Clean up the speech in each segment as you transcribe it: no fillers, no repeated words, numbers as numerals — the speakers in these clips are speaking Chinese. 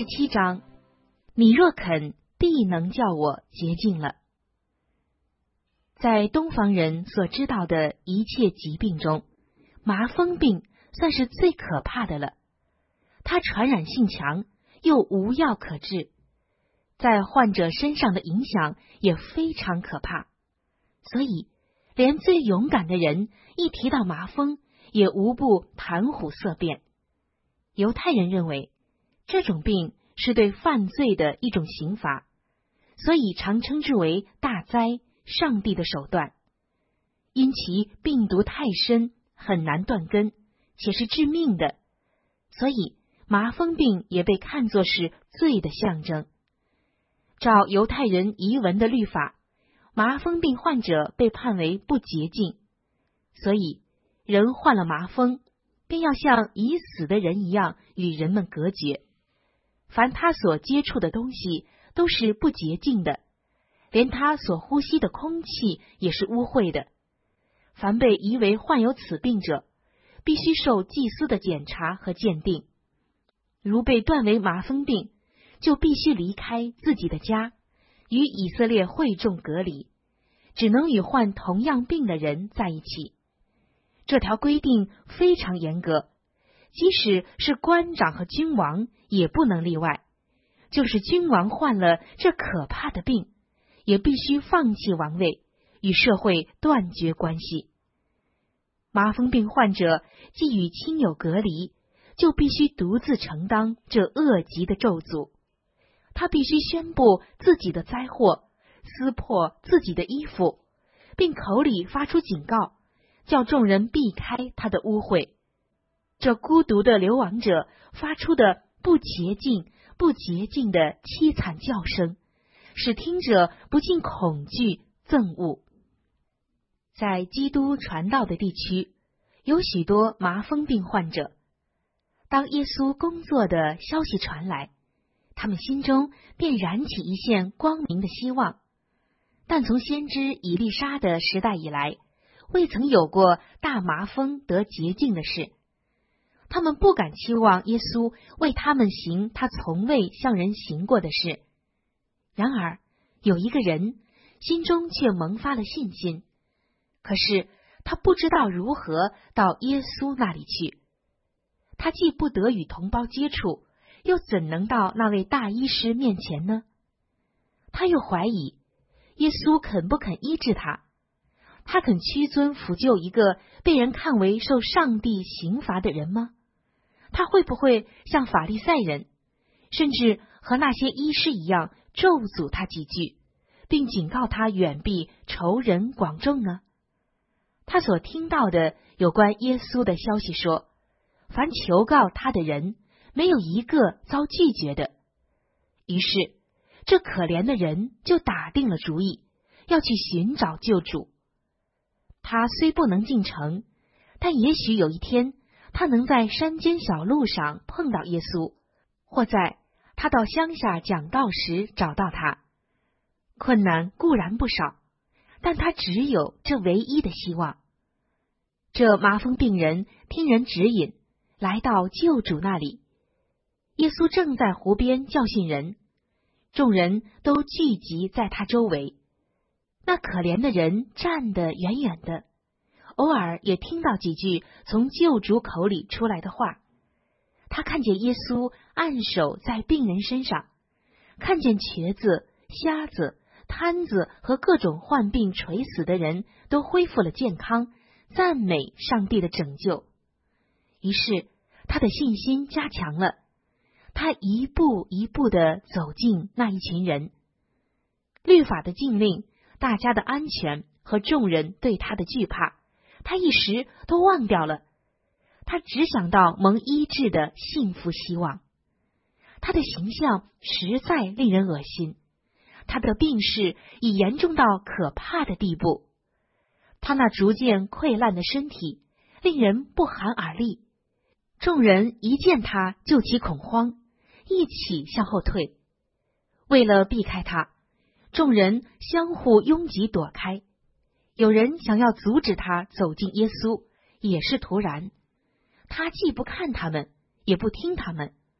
7章，你若肯，必能叫我洁净了。在东方人所知道的一切疾病中，麻风病算是最可怕的了。它传染性强，又无药可治，在患者身上的影响也非常可怕。所以，连最勇敢的人一提到麻风，也无不谈虎色变。犹太人认为这种病是对犯罪的一种刑罚，所以常称之为大灾，上帝的手段。因其病毒太深，很难断根，且是致命的，所以麻风病也被看作是罪的象征。照犹太人遗文的律法，麻风病患者被判为不洁净，所以人患了麻风，便要像已死的人一样与人们隔绝。凡他所接触的东西都是不洁净的，连他所呼吸的空气也是污秽的。凡被疑为患有此病者，必须受祭司的检查和鉴定。如被断为麻风病，就必须离开自己的家，与以色列会众隔离，只能与患同样病的人在一起。这条规定非常严格，即使是官长和君王也不能例外。就是君王患了这可怕的病，也必须放弃王位，与社会断绝关系。麻风病患者既与亲友隔离，就必须独自承担这恶疾的咒诅。他必须宣布自己的灾祸，撕破自己的衣服，并口里发出警告，叫众人避开他的污秽。这孤独的流亡者发出的不洁净、不洁净的凄惨叫声，使听者不禁恐惧憎恶。在基督传道的地区，有许多麻风病患者。当耶稣工作的消息传来，他们心中便燃起一线光明的希望。但从先知以利沙的时代以来，未曾有过大麻风得洁净的事。他们不敢期望耶稣为他们行他从未向人行过的事。然而，有一个人心中却萌发了信心，可是他不知道如何到耶稣那里去。他既不得与同胞接触，又怎能到那位大医师面前呢？他又怀疑耶稣肯不肯医治他。他肯屈尊抚救一个被人看为受上帝刑罚的人吗？他会不会像法利赛人，甚至和那些医师一样咒诅他几句，并警告他远避仇人广众呢？他所听到的有关耶稣的消息说，凡求告他的人，没有一个遭拒绝的。于是这可怜的人就打定了主意，要去寻找救主。他虽不能进城，但也许有一天他能在山间小路上碰到耶稣，或在他到乡下讲道时找到他。困难固然不少，但他只有这唯一的希望。这麻风病人听人指引，来到救主那里。耶稣正在湖边教训人，众人都聚集在他周围。那可怜的人站得远远的，偶尔也听到几句从救主口里出来的话。他看见耶稣按手在病人身上，看见瘸子、瞎子、瘫子和各种患病垂死的人都恢复了健康，赞美上帝的拯救。于是他的信心加强了，他一步一步地走进那一群人。律法的禁令，大家的安全和众人对他的惧怕，他一时都忘掉了。他只想到蒙医治的幸福希望。他的形象实在令人恶心，他的病势已严重到可怕的地步。他那逐渐溃烂的身体令人不寒而栗。众人一见他就起恐慌，一起向后退。为了避开他，众人相互拥挤躲开。有人想要阻止他走进耶稣，也是徒然。他既不看他们，也不听他们，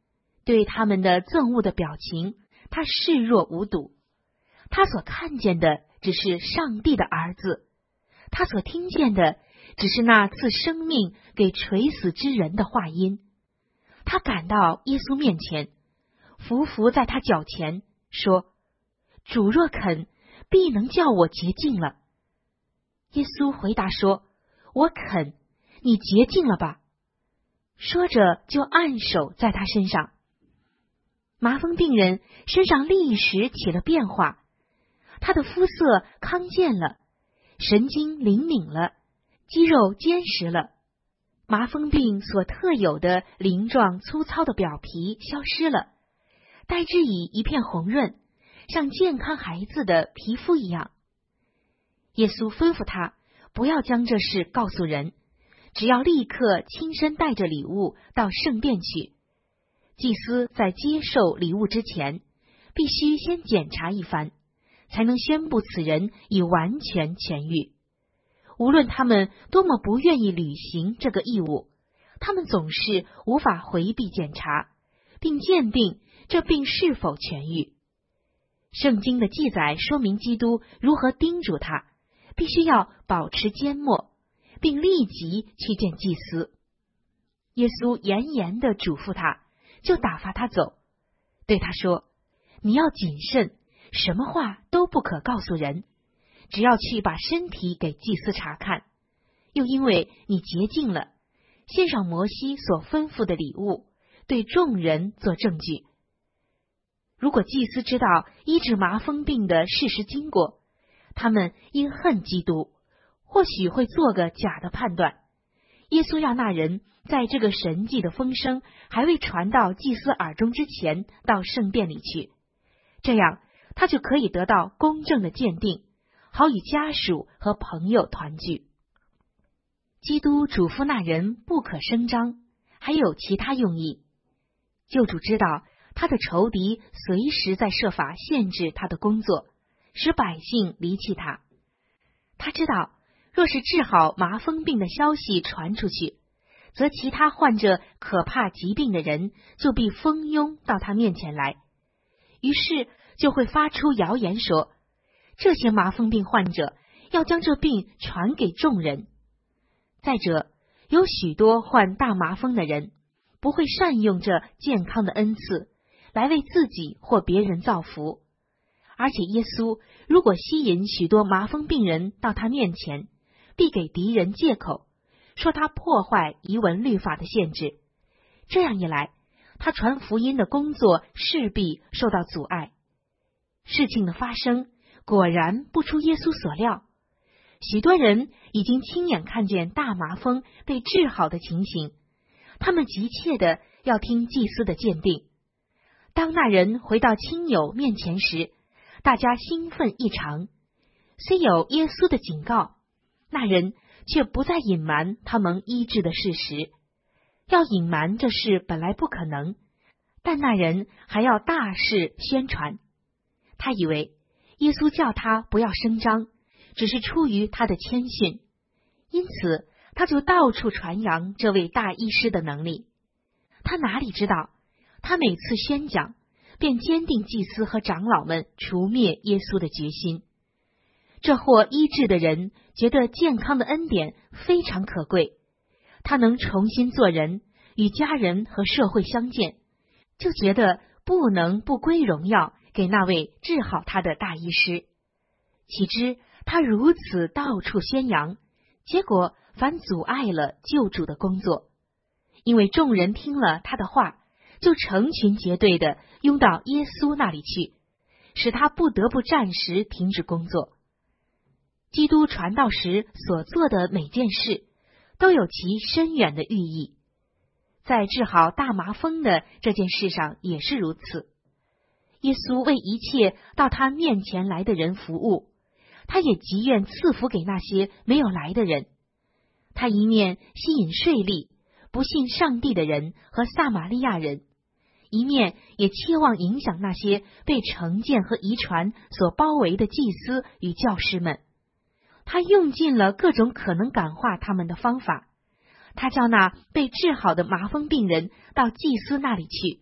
对他们的憎恶的表情，他视若无睹。他所看见的只是上帝的儿子，他所听见的只是那赐生命给垂死之人的话音。他赶到耶稣面前，伏伏在他脚前，说：主若肯，必能叫我洁净了。耶稣回答说：我肯，你洁净了吧。说着就按手在他身上。麻风病人身上立时起了变化，他的肤色康健了，神经灵敏了，肌肉坚实了。麻风病所特有的鳞状粗糙的表皮消失了，代之以一片红润，像健康孩子的皮肤一样。耶稣吩咐他不要将这事告诉人，只要立刻亲身带着礼物到圣殿去。祭司在接受礼物之前，必须先检查一番，才能宣布此人已完全痊愈。无论他们多么不愿意履行这个义务，他们总是无法回避检查，并鉴定这病是否痊愈。圣经的记载说明基督如何叮嘱他，必须要保持缄默，并立即去见祭司。耶稣严严地嘱咐他，就打发他走，对他说：你要谨慎，什么话都不可告诉人，只要去把身体给祭司查看，又因为你洁净了，献上摩西所吩咐的礼物，对众人做证据。如果祭司知道医治麻风病的事实经过，他们因恨基督，或许会做个假的判断。耶稣要那人在这个神迹的风声还未传到祭司耳中之前到圣殿里去，这样他就可以得到公正的鉴定，好与家属和朋友团聚。基督嘱咐那人不可声张，还有其他用意。救主知道他的仇敌随时在设法限制他的工作，使百姓离弃他。他知道若是治好麻风病的消息传出去，则其他患着可怕疾病的人就必蜂拥到他面前来，于是就会发出谣言说，这些麻风病患者要将这病传给众人。再者，有许多患大麻风的人不会善用这健康的恩赐来为自己或别人造福，而且耶稣如果吸引许多麻风病人到他面前，必给敌人借口，说他破坏遗文律法的限制。这样一来，他传福音的工作势必受到阻碍。事情的发生果然不出耶稣所料，许多人已经亲眼看见大麻风被治好的情形，他们急切的要听祭司的鉴定。当那人回到亲友面前时，大家兴奋异常。虽有耶稣的警告，那人却不再隐瞒他们医治的事实。要隐瞒这事本来不可能，但那人还要大肆宣传。他以为耶稣叫他不要声张，只是出于他的谦逊，因此他就到处传扬这位大医师的能力。他哪里知道，他每次宣讲便坚定祭司和长老们除灭耶稣的决心。这获医治的人觉得健康的恩典非常可贵，他能重新做人，与家人和社会相见，就觉得不能不归荣耀给那位治好他的大医师。岂知他如此到处宣扬，结果反阻碍了救主的工作。因为众人听了他的话，就成群结队的拥到耶稣那里去，使他不得不暂时停止工作。基督传道时所做的每件事都有其深远的寓意，在治好大麻风的这件事上也是如此。耶稣为一切到他面前来的人服务，他也极愿赐福给那些没有来的人。他一面吸引税吏、不信上帝的人和撒玛利亚人，一面也期望影响那些被成见和遗传所包围的祭司与教师们。他用尽了各种可能感化他们的方法。他叫那被治好的麻风病人到祭司那里去，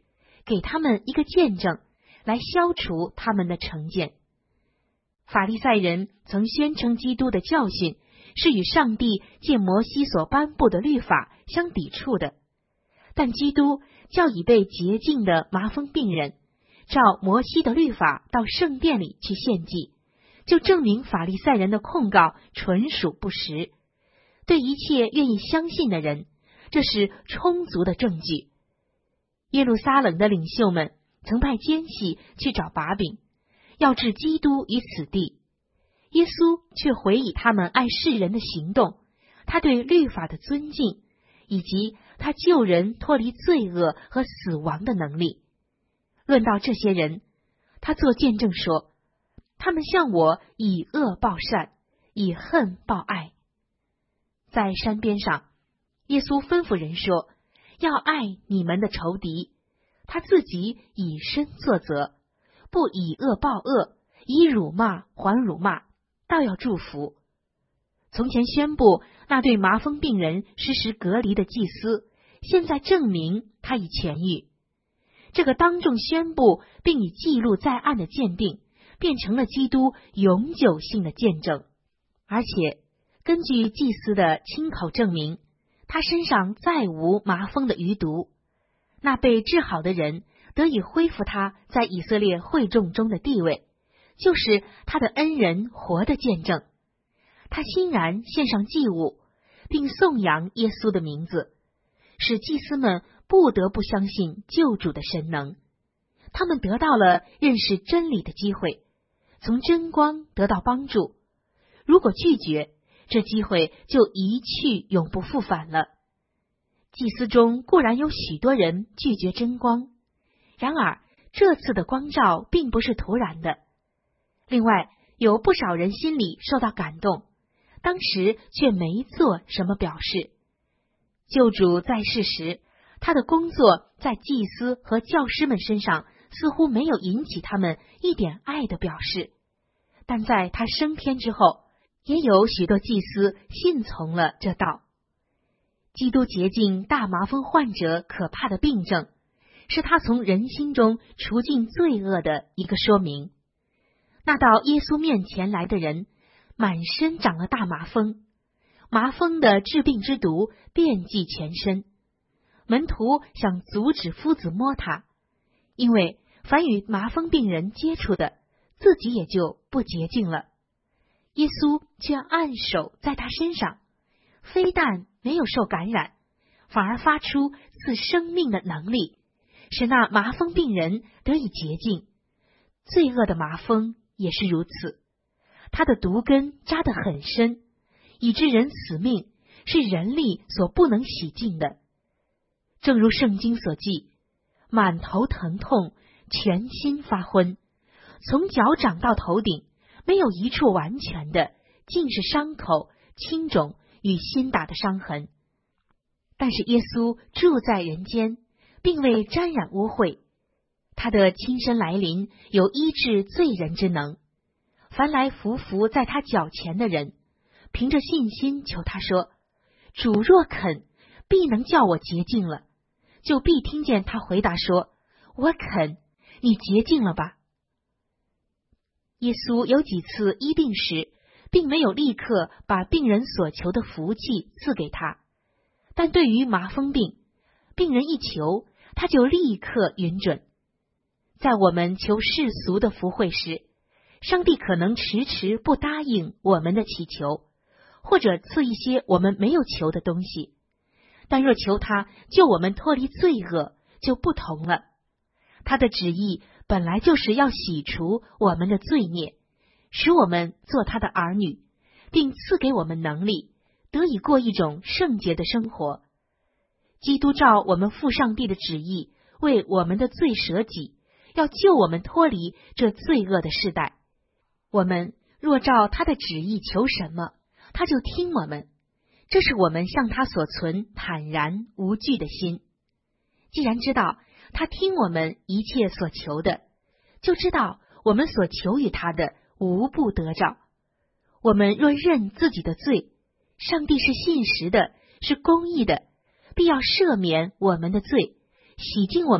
给他们一个见证，来消除他们的成见。法利赛人曾宣称基督的教训是与上帝借摩西所颁布的律法相抵触的，但基督叫已被洁净的麻风病人照摩西的律法到圣殿里去献祭，就证明法利赛人的控告纯属不实。对一切愿意相信的人，这是充足的证据。耶路撒冷的领袖们曾派奸细去找把柄，要置基督于此地。耶稣却回以他们爱世人的行动，他对律法的尊敬，以及他救人脱离罪恶和死亡的能力。论到这些人，他做见证说，他们向我以恶报善，以恨报爱。在山边上，耶稣吩咐人说，要爱你们的仇敌，他自己以身作则，不以恶报恶，以辱骂还辱骂，倒要祝福。从前宣布那对麻风病人实时隔离的祭司，现在证明他已痊愈。这个当众宣布并已记录在案的鉴定，变成了基督永久性的见证。而且根据祭司的亲口证明，他身上再无麻风的余毒。那被治好的人得以恢复他在以色列会众中的地位，就是他的恩人活的见证。他欣然献上祭物，并颂扬耶稣的名字，使祭司们不得不相信救主的神能。他们得到了认识真理的机会，从真光得到帮助。如果拒绝，这机会就一去永不复返了。祭司中固然有许多人拒绝真光，然而这次的光照并不是突然的。另外，有不少人心里受到感动，当时却没做什么表示。救主在世时，他的工作在祭司和教师们身上似乎没有引起他们一点爱的表示，但在他升天之后，也有许多祭司信从了这道。基督洁净大麻风患者可怕的病症，是他从人心中除尽罪恶的一个说明。那到耶稣面前来的人，满身长了大麻风，麻风的治病之毒遍及全身。门徒想阻止夫子摸他，因为凡与麻风病人接触的，自己也就不洁净了。耶稣却按手在他身上，非但没有受感染，反而发出赐生命的能力，使那麻风病人得以洁净。罪恶的麻风也是如此，它的毒根扎得很深，以致人死命，是人力所不能洗净的。正如圣经所记，满头疼痛，全心发昏，从脚掌到头顶，没有一处完全的，尽是伤口、青肿与新打的伤痕。但是耶稣住在人间，并未沾染污秽，他的亲身来临有医治罪人之能。凡来伏在他脚前的人，凭着信心求他说，主若肯，必能叫我洁净了，就必听见他回答说，我肯，你洁净了吧。耶稣有几次医病时，并没有立刻把病人所求的福气赐给他，但对于麻风病，病人一求，他就立刻允准。在我们求世俗的福惠时，上帝可能迟迟不答应我们的祈求，或者赐一些我们没有求的东西，但若求他救我们脱离罪恶，就不同了。他的旨意本来就是要洗除我们的罪孽，使我们做他的儿女，并赐给我们能力，得以过一种圣洁的生活。基督照我们父上帝的旨意，为我们的罪舍己，要救我们脱离这罪恶的世代。我们若照他的旨意求什么，他就听我们，这是我们向他所存坦然无惧的心。既然知道他听我们一切所求的，就知道我们所求于他的无不得着。我们若认自己的罪，上帝是信实的，是公义的，必要赦免我们的罪，洗净我们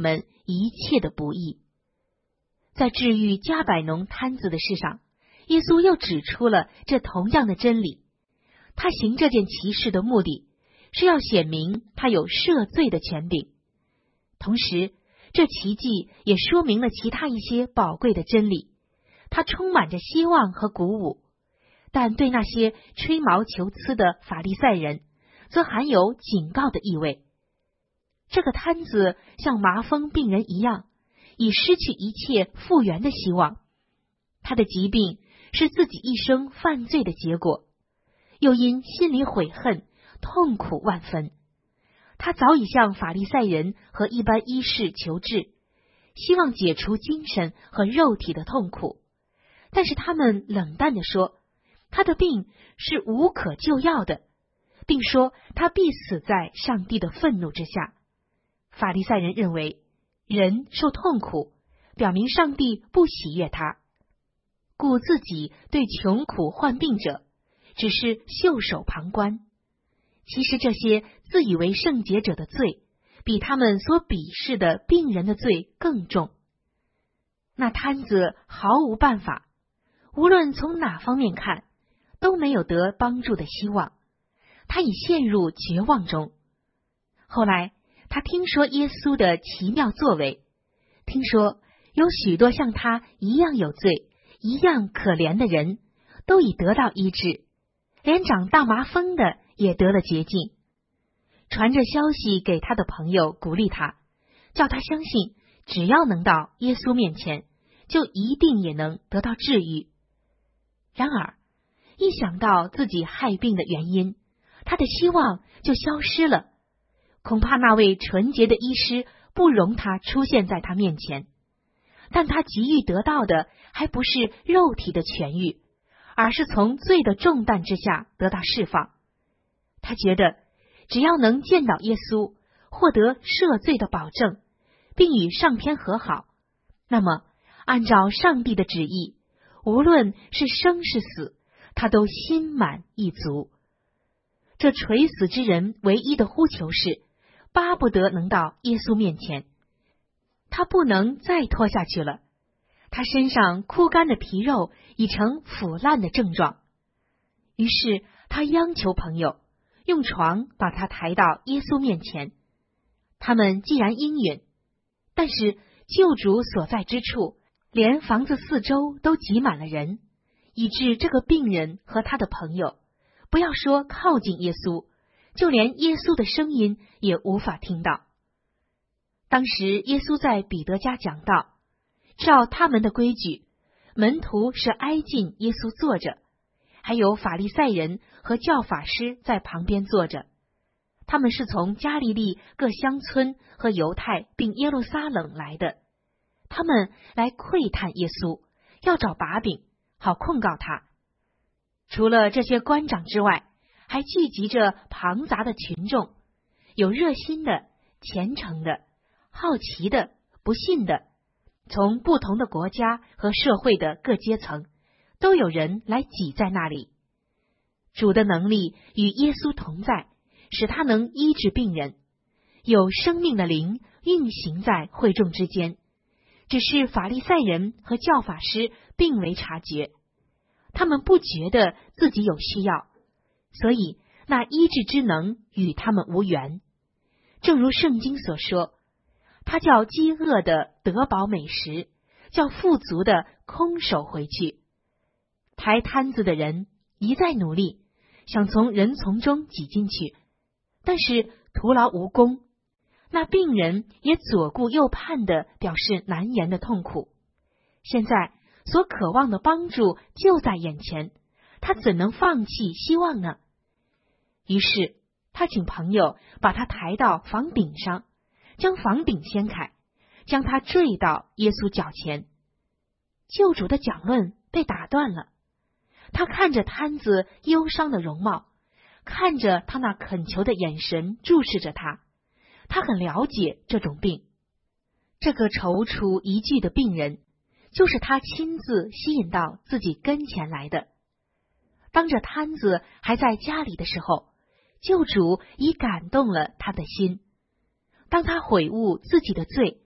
一切的不义。在治愈加百农摊子的事上，耶稣又指出了这同样的真理。他行这件奇事的目的是要显明他有赦罪的权柄，同时这奇迹也说明了其他一些宝贵的真理。它充满着希望和鼓舞，但对那些吹毛求疵的法利赛人则含有警告的意味。这个摊子像麻风病人一样，已失去一切复原的希望。他的疾病是自己一生犯罪的结果，又因心里悔恨，痛苦万分。他早已向法利赛人和一般医士求治，希望解除精神和肉体的痛苦，但是他们冷淡地说，他的病是无可救药的，并说他必死在上帝的愤怒之下。法利赛人认为，人受痛苦表明上帝不喜悦他，故自己对穷苦患病者只是袖手旁观。其实这些自以为圣洁者的罪，比他们所鄙视的病人的罪更重。那摊子毫无办法，无论从哪方面看，都没有得帮助的希望，他已陷入绝望中。后来他听说耶稣的奇妙作为，听说有许多像他一样有罪、一样可怜的人都已得到医治，连长大麻风的也得了洁净。传着消息给他的朋友，鼓励他，叫他相信只要能到耶稣面前，就一定也能得到治愈。然而一想到自己害病的原因，他的希望就消失了。恐怕那位纯洁的医师不容他出现在他面前，但他急于得到的还不是肉体的痊愈，而是从罪的重担之下得到释放。他觉得只要能见到耶稣，获得赦罪的保证，并与上天和好，那么按照上帝的旨意，无论是生是死，他都心满意足。这垂死之人唯一的呼求是巴不得能到耶稣面前，他不能再拖下去了。他身上枯干的皮肉已成腐烂的症状，于是他央求朋友用床把他抬到耶稣面前。他们既然应允，但是救主所在之处，连房子四周都挤满了人，以致这个病人和他的朋友，不要说靠近耶稣，就连耶稣的声音也无法听到。当时耶稣在彼得家讲道，照他们的规矩，门徒是挨近耶稣坐着，还有法利赛人和教法师在旁边坐着。他们是从加利利各乡村和犹太并耶路撒冷来的，他们来窥探耶稣，要找把柄，好控告他。除了这些官长之外，还聚集着庞杂的群众，有热心的、虔诚的、好奇的、不信的，从不同的国家和社会的各阶层，都有人来挤在那里。主的能力与耶稣同在，使他能医治病人，有生命的灵运行在会众之间，只是法利赛人和教法师并未察觉，他们不觉得自己有需要，所以那医治之能与他们无缘。正如圣经所说，他叫饥饿的得饱美食，叫富足的空手回去。抬摊子的人一再努力，想从人丛中挤进去，但是徒劳无功。那病人也左顾右盼地表示难言的痛苦。现在所渴望的帮助就在眼前，他怎能放弃希望呢？于是他请朋友把他抬到房顶上，将房顶掀开，将他坠到耶稣脚前。救主的讲论被打断了，他看着摊子忧伤的容貌，看着他那恳求的眼神注视着他，他很了解这种病。这个踌躇一句的病人，就是他亲自吸引到自己跟前来的。当这摊子还在家里的时候，救主已感动了他的心。当他悔悟自己的罪，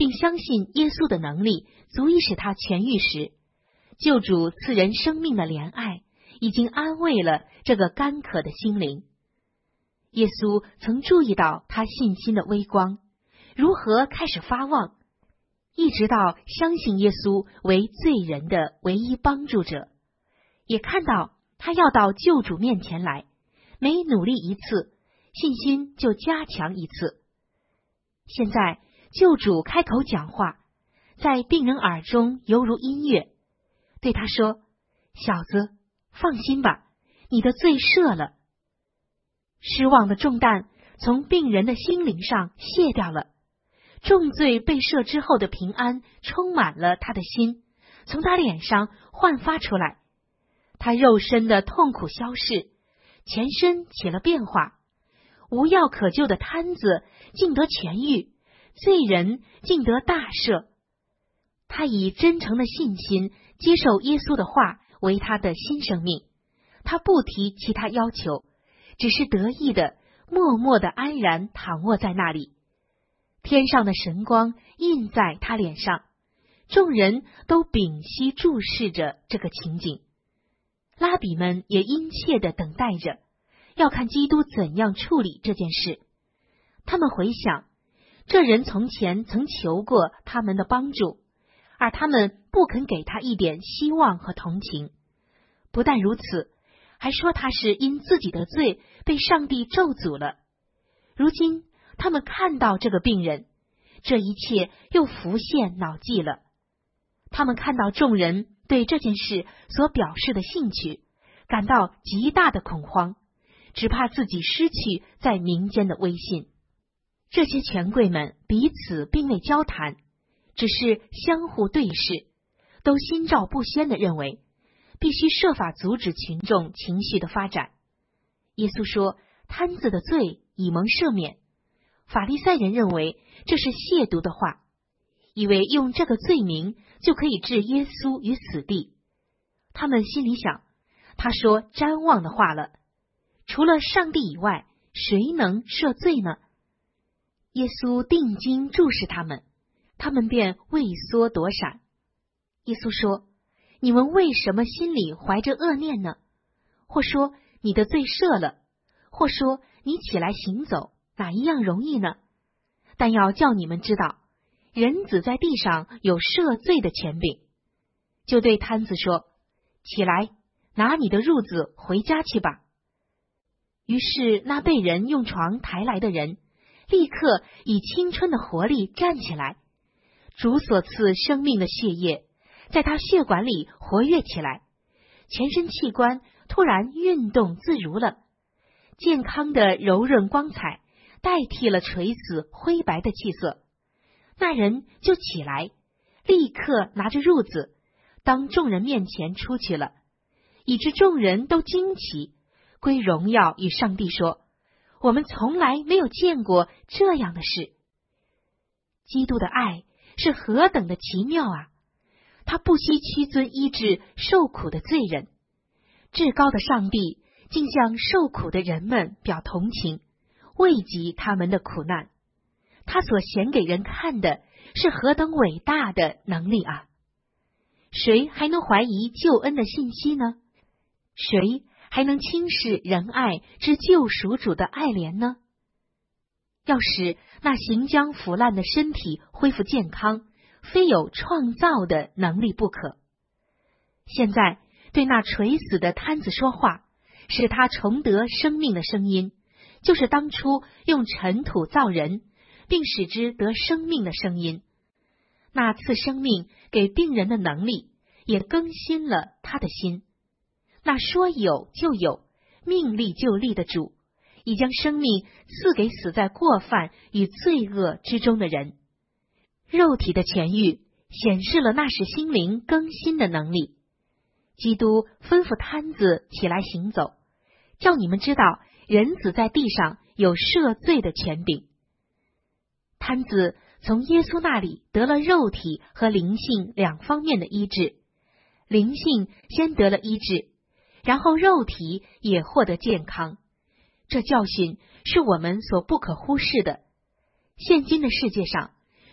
并相信耶稣的能力足以使他痊愈时，救主赐人生命的怜爱已经安慰了这个干渴的心灵。耶稣曾注意到他信心的微光如何开始发旺，一直到相信耶稣为罪人的唯一帮助者，也看到他要到救主面前来，每努力一次，信心就加强一次。现在救主开口讲话，在病人耳中犹如音乐，对他说：小子，放心吧，你的罪赦了。失望的重担从病人的心灵上卸掉了，重罪被赦之后的平安充满了他的心，从他脸上焕发出来。他肉身的痛苦消逝，全身起了变化，无药可救的瘫子竟得痊愈，罪人竟得大赦。他以真诚的信心接受耶稣的话为他的新生命，他不提其他要求，只是得意的默默的安然躺卧在那里。天上的神光映在他脸上，众人都屏息注视着这个情景。拉比们也殷切地等待着，要看基督怎样处理这件事。他们回想，这人从前曾求过他们的帮助，而他们不肯给他一点希望和同情。不但如此，还说他是因自己的罪被上帝咒诅了。如今他们看到这个病人，这一切又浮现脑际了。他们看到众人对这件事所表示的兴趣，感到极大的恐慌，只怕自己失去在民间的威信。这些权贵们彼此并未交谈，只是相互对视，都心照不宣地认为必须设法阻止群众情绪的发展。耶稣说，瘫子的罪已蒙赦免。法利赛人认为这是亵渎的话，以为用这个罪名就可以置耶稣于死地。他们心里想，他说瞻望的话了，除了上帝以外，谁能赦罪呢？耶稣定睛注视他们，他们便畏缩躲闪。耶稣说，你们为什么心里怀着恶念呢？或说你的罪赦了，或说你起来行走，哪一样容易呢？但要叫你们知道，人子在地上有赦罪的权柄。就对瘫子说，起来，拿你的褥子回家去吧。于是那被人用床抬来的人立刻以青春的活力站起来，主所赐生命的血液在他血管里活跃起来，全身器官突然运动自如了，健康的柔润光彩代替了垂死灰白的气色。那人就起来，立刻拿着褥子当众人面前出去了，以致众人都惊奇，归荣耀与上帝说，我们从来没有见过这样的事。基督的爱是何等的奇妙啊！他不惜屈尊医治受苦的罪人，至高的上帝竟向受苦的人们表同情，慰藉他们的苦难。他所显给人看的是何等伟大的能力啊！谁还能怀疑救恩的信息呢？谁还能轻视仁爱之救赎主的爱怜呢？要使那行将腐烂的身体恢复健康，非有创造的能力不可。现在对那垂死的瘫子说话，使他重得生命的声音，就是当初用尘土造人，并使之得生命的声音。那赐生命给病人的能力，也更新了他的心。那说有就有，命立就立的主，已将生命赐给死在过犯与罪恶之中的人。肉体的痊愈显示了那使心灵更新的能力。基督吩咐瘫子起来行走，叫你们知道人子在地上有赦罪的权柄。瘫子从耶稣那里得了肉体和灵性两方面的医治，灵性先得了医治，然后肉体也获得健康。这教训是我们所不可忽视的。现今的世界上，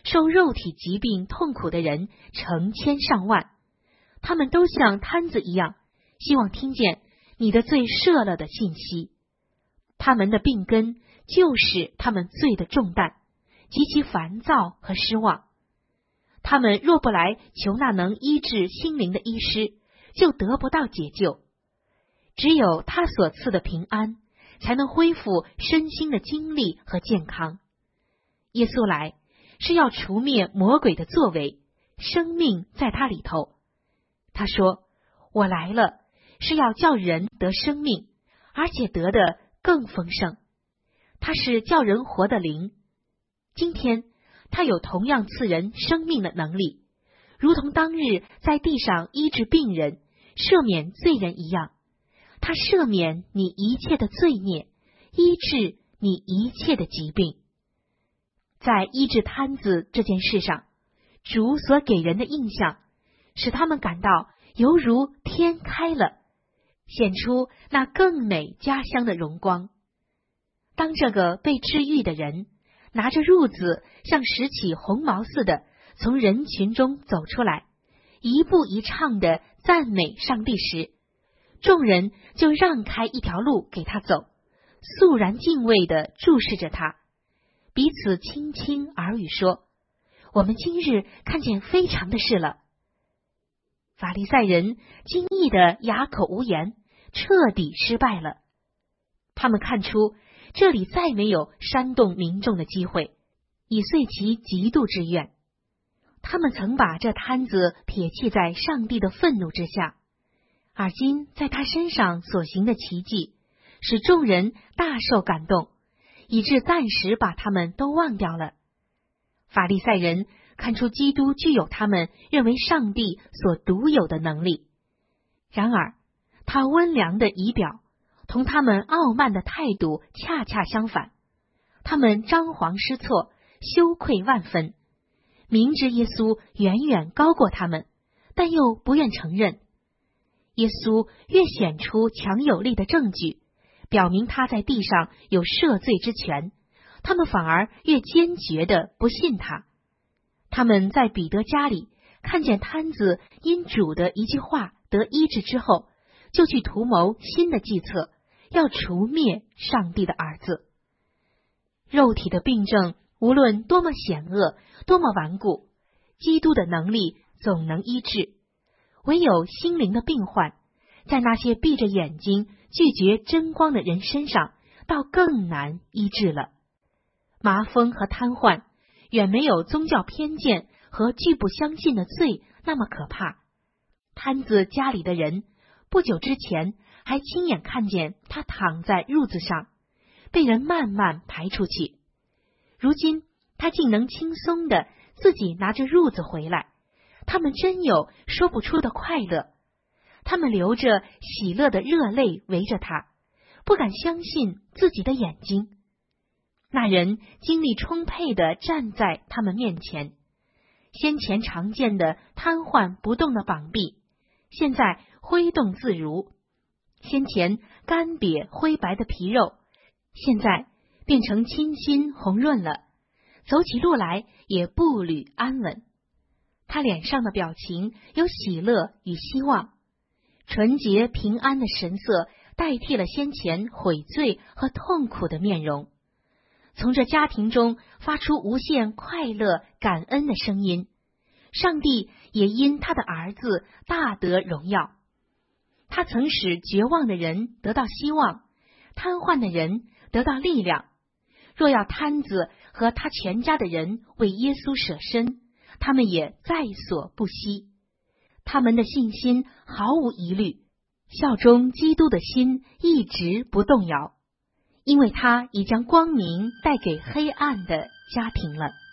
受肉体疾病痛苦的人成千上万，他们都像瘫子一样，希望听见你的罪赦了的信息。他们的病根就是他们罪的重担，极其烦躁和失望。他们若不来求那能医治心灵的医师，就得不到解救。只有他所赐的平安，才能恢复身心的精力和健康。耶稣来是要除灭魔鬼的作为，生命在他里头。他说，我来了是要叫人得生命，而且得的更丰盛。他是叫人活的灵。今天他有同样赐人生命的能力，如同当日在地上医治病人、赦免罪人一样。他赦免你一切的罪孽，医治你一切的疾病。在医治瘫子这件事上，主所给人的印象，使他们感到犹如天开了，显出那更美家乡的荣光。当这个被治愈的人拿着褥子，像拾起红毛似的从人群中走出来，一步一唱的赞美上帝时，众人就让开一条路给他走，肃然敬畏地注视着他，彼此轻轻耳语说，我们今日看见非常的事了。法利赛人惊异的哑口无言，彻底失败了。他们看出这里再没有煽动民众的机会，以遂其极度之愿。他们曾把这摊子撇弃在上帝的愤怒之下，而今在他身上所行的奇迹，使众人大受感动，以致暂时把他们都忘掉了。法利赛人看出基督具有他们认为上帝所独有的能力，然而他温良的仪表同他们傲慢的态度恰恰相反。他们张皇失措，羞愧万分，明知耶稣远远高过他们，但又不愿承认。耶稣越显出强有力的证据，表明他在地上有赦罪之权，他们反而越坚决的不信他。他们在彼得家里看见摊子因主的一句话得医治之后，就去图谋新的计策，要除灭上帝的儿子。肉体的病症无论多么险恶，多么顽固，基督的能力总能医治。唯有心灵的病患，在那些闭着眼睛拒绝真光的人身上，倒更难医治了。麻风和瘫痪远没有宗教偏见和拒不相信的罪那么可怕。摊子家里的人不久之前还亲眼看见他躺在褥子上，被人慢慢抬出去。如今他竟能轻松的自己拿着褥子回来，他们真有说不出的快乐。他们流着喜乐的热泪围着他，不敢相信自己的眼睛。那人精力充沛地站在他们面前，先前常见的瘫痪不动的膀臂，现在挥动自如；先前干瘪灰白的皮肉，现在变成清新红润了，走起路来也步履安稳。他脸上的表情有喜乐与希望，纯洁平安的神色代替了先前悔罪和痛苦的面容。从这家庭中发出无限快乐感恩的声音，上帝也因他的儿子大得荣耀。他曾使绝望的人得到希望，瘫痪的人得到力量。若要摊子和他全家的人为耶稣舍身，他们也在所不惜。他们的信心毫无疑虑，效忠基督的心一直不动摇，因为他已将光明带给黑暗的家庭了。